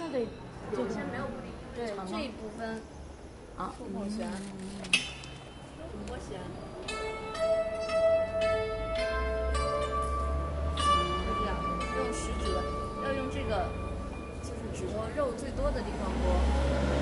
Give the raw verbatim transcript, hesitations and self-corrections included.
就得这个有些没有不理，对长吗这一部分啊， 触碰弦， 嗯主拨弦，就这样，用食指，要用这个就是指头肉最多的地方拨。